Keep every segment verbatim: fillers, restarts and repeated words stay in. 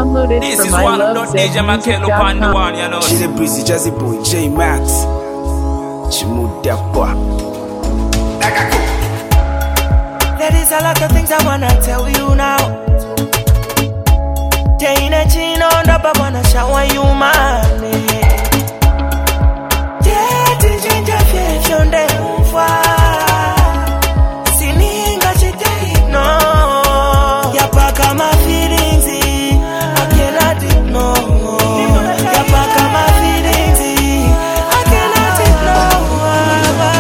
Downloaded This from is I one of love the D J zed music Makelo dot on the com. one, you know. Chile Breezy, Jazzy Boy, J Max. Chimudapa. There is a lot of things I wanna tell you now. Taina chino ndaba wanna shower you money. Tete jinja feshonde mfa. Sininga chite no. Yapaka my feelings, I cannot ignore. Yapaka my feelings, I cannot ignore.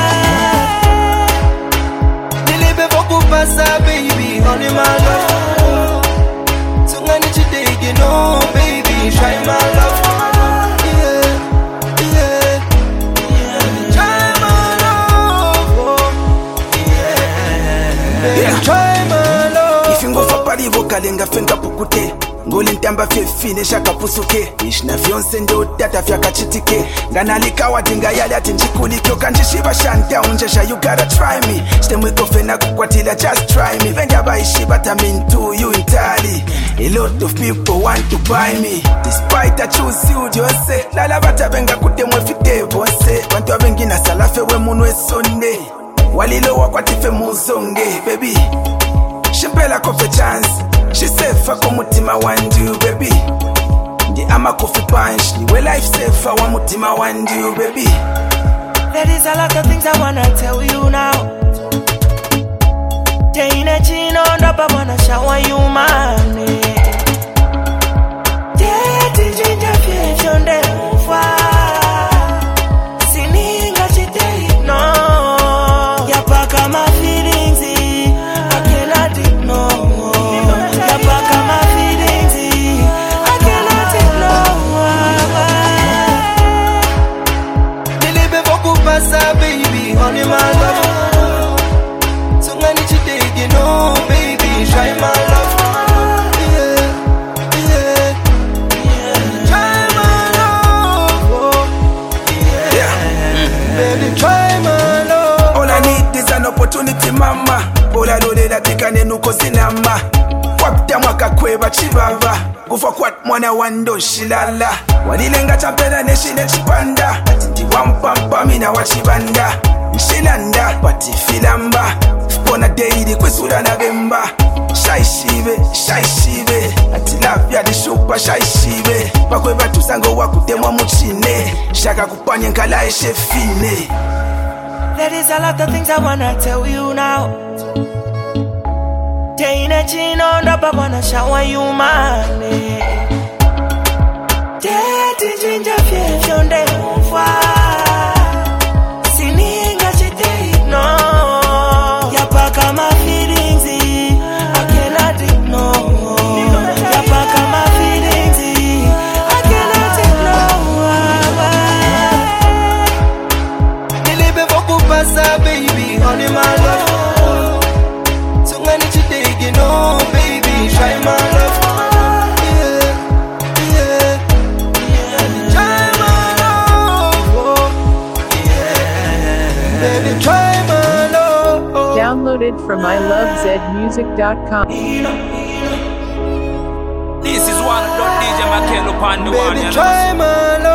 Nilibe voku pasa baby, only my love. So when you dig, you know, baby, try my love. Yeah, yeah, yeah. Try my love, oh, yeah, Yeah. try my love. If you go for party, vokalenga fenga pukute. Ngoli ntamba fye fine shaka pusuke. Ishna fyonse ndo tata fya kachitike. Nganalika watinga yali ati njikulikyo kanjishiba shanta unjesha you gotta try me. Stemweko fena kukwatila just try me. Venga baishiba tamin to you entirely. A lot of people want to buy me. Despite I choose you jose. Lala bata venga kutemwe fite bonse. Wantu wengina salafe we munwe sonde. Walilo wakwatife muzonge baby. Shimpela kofe chance. She said fuck mutima wandu baby. Ndi ama coffee punch. Niwe life safe wa mutima wandu baby. There is a lot of things I wanna tell you now. Taina chino ndaba wanna shower you money. Tete jinja feshonde mfa. Sininga chite no. Yapaka my feelings, I cannot ignore. Yapaka my feelings, I cannot ignore. Nilibe voku pasa baby, only my love. So when you dig, you know, baby, try my love. Yeah, yeah, yeah. Try my love, oh, yeah, baby, try my love. All I need is an opportunity mama. Bola lole la tikane nuko zinama. Wapta mwaka kweba chibaba. Gufa kwat mwana wando shilala. Wanilenga champena neshine chipanda. Atindi wampampa mina wachibanda. Nshilanda pati filamba. Fpona daily kwesura na bemba. Shai shibe, shai shibe. Ati love ya di shupa shai shibe. Pakweba tusango wakutemwa muchine. Shaka kupanye nkala eshe fine. There is a lot of things I wanna tell you now. Taina chino ndaba wanna shower you money. Tete jinja feshonde mfa. Sininga chite no. Yapaka my feelings, I cannot ignore. Yapaka my feelings, I cannot ignore. Nilibe voku pasa baby, only my love. So when you dig, you know, baby, try my love. Yeah, yeah, yeah. Try my love, oh, yeah, baby, try my love. Downloaded from I love zed music dot com. This is one of the D J Makelo on the one, you Baby, know. try my love.